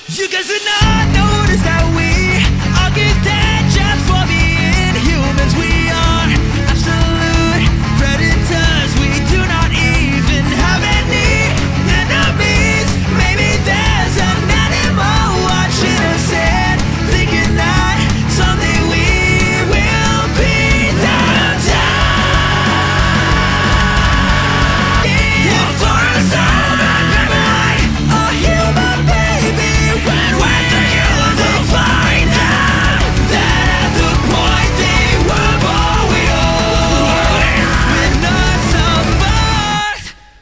You guys did not notice that we all give dead jobs for being humans. We are absolute predators. We do not even have any enemies. Maybe there's an animal watching us and thinking that someday we will be them down. For us all, a human baby. When the humans will find out that at the point they were born, we all with none of us.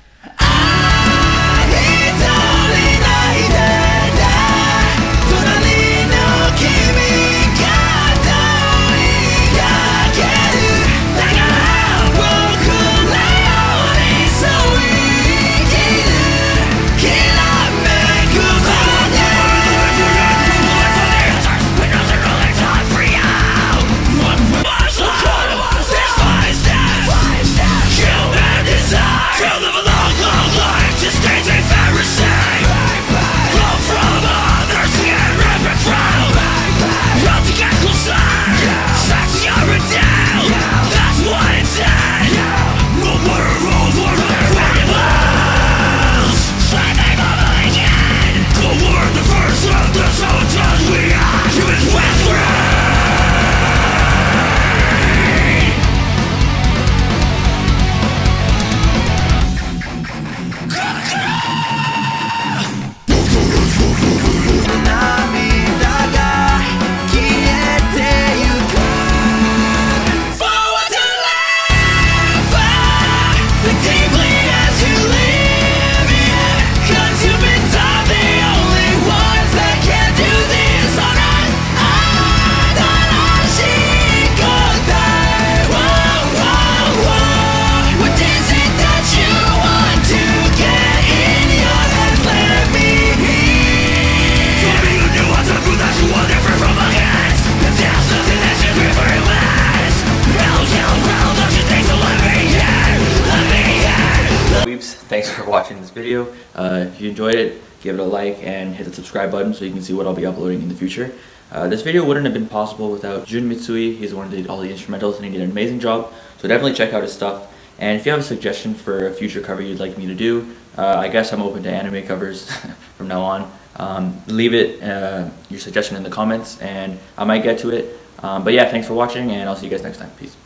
Thanks for watching this video. If you enjoyed it, give it a like and hit the subscribe button so you can see what I'll be uploading in the future. This video wouldn't have been possible without Jun Mitsui. He's the one who did all the instrumentals and he did an amazing job. So definitely check out his stuff. And if you have a suggestion for a future cover you'd like me to do, I guess I'm open to anime covers from now on. Leave it, your suggestion in the comments and I might get to it. But yeah, thanks for watching and I'll see you guys next time. Peace.